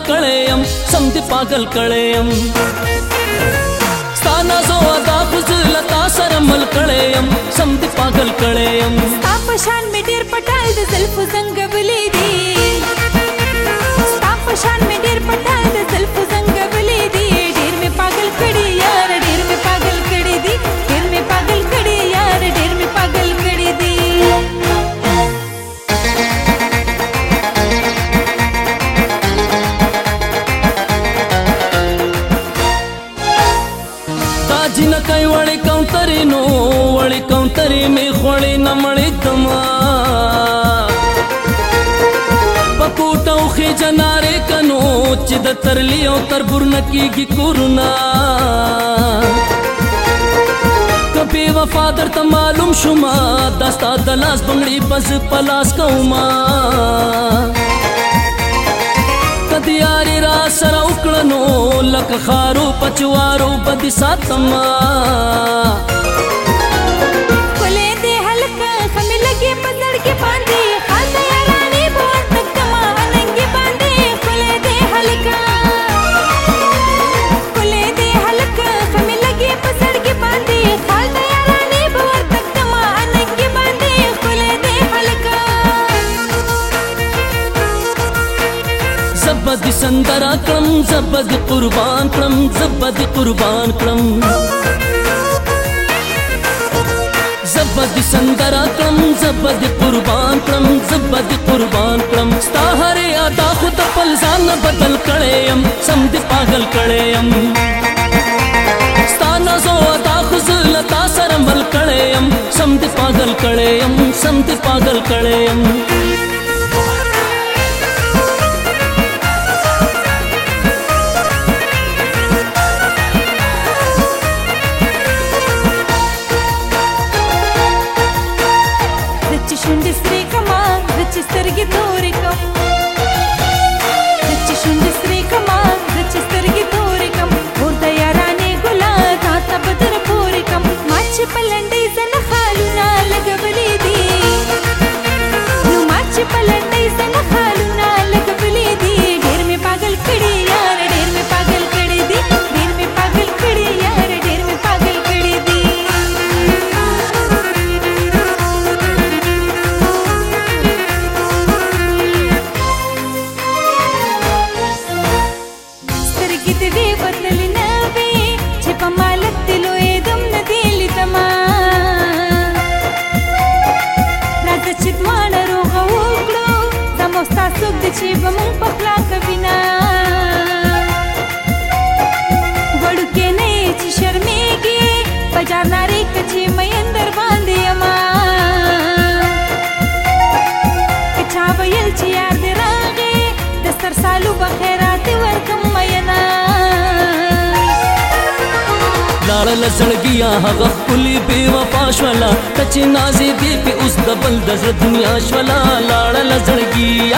کړم سم دې پاگل کړم ستانا زو ادا خزل تا سره مل کړم سم دې پاگل کړم ستا په شان مې ډېر پټال د زلفو زنګولې دي ستا په شان مې ډېر پټال د زلفو زنګولې دي ډېر مې پاگل کړي یار ډېر مې پاگل کړي دي ډېر مې پاگل کړي یار ډېر مې پاگل کړي دي جن کای وړې کاونټرې نو وړې کاونټرې مې خوړې نه مړې تما پکوټو خې جنارې کنو چې د ترلی او تربور نکیږي کورونا کبي وفادار ته معلوم شوما داستا د لاس بنگړي پس پلاس کوما کدیاري را سره وکړنو لکه خارو پچوارو بدي ساتما کولې دې هلکه خمې لګي پزړ کې باندې خاصه یارانې بور تک ما اننګي باندې کولې دې هلکه خمې لګي پزړ کې باندې خاصه یارانې بور تک ما اننګي باندې کولې دې هلکه زبد سندرا کړم زبد قربان کړم زبد قربان کړم زبد سندرا کړم زبد قربان کړم زبد قربان کړم ستا هره ادا خود خپل ځان بدل کړم سم دې پاگل کړم ستا نازو ادا خزل تا سره مل کړم سم دې پاگل کړم سم دې پاگل کړم شونډې سرې کما د چې سترګې تورې کم د چې شونډې سرې کما د چې سترګې تورې کم اور د یارانې ګلا تا ته به در پورې کم ما چې په لنډۍ زنه خالونه لګولې دي نو ما چې په لنډۍ زنه خالونه لګولې دي ډېر مې پاگل کړي یار ډېر مې پاگل کړي دي ډېر مې پاگل کړي یار ډېر مې پاگل کړي دي ستاسو د چې به مونږ په خلا کوینا وړوکې نه یې چې شرمېږي په جار نارې که چې مین در باندې یما که چا ویل چې یار دې راغې د سر سالو به خیراتې ورکم مینا لاړه لزړګیا هغه ښکلې بې وفا شوله ته چې نازې دې پې اوس د بل د زړه دنیا شوله لاړه لزړګیا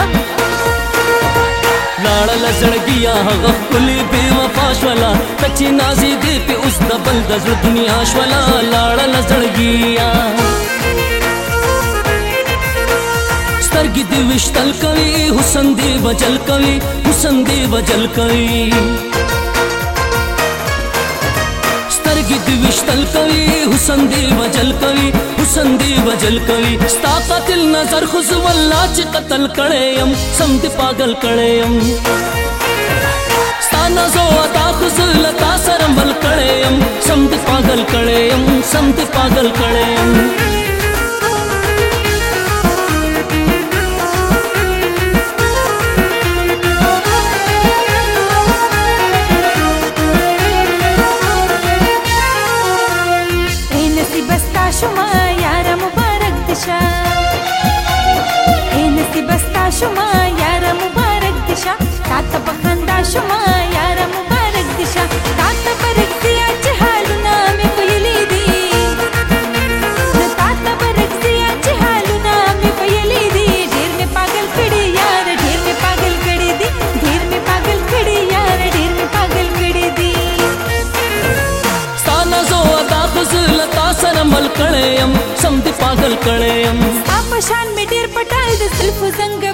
لاړه لزړګیا هغه ښکلې بې وفا شوله ته چې نازې دې پې اوس د بل د زړه دنیا شوله لاړه لزړګیا سترګې دې وشتل کوي حسن دې وجل کوي حسن دې وجل کوي سترګې دې وشتل کوي حسن دې وجل کوي حسن دې وجل کوي ستا قاتل نظر خو زه والله چې قتل کړی یم سم دې پاگل کړی یم ستا نازو ادا خو زه له تا سره مل کړی یم سم دې پاگل کړی یم سم دې پاگل کړی یم شما یاره مبارک دشه نصیب ستا شما یاره مبارک دشه تا ته په خندا شما یاره مبارک دشه تا ته په رښتیا چې حالونه مې ویلي دي تا ته په رښتیا چې حالونه مې ویلي دي ډېر مې پاگل کړي یار ډېر مې پاگل کړي دي ډېر مې پاگل کړي یار ډېر مې پاگل کړي دي ستا نازو ادا خو زه له تا سره مل کړی یم سم دې پاگل کړی یم ستا په شان مې ډېر پټال د زلفو زنګ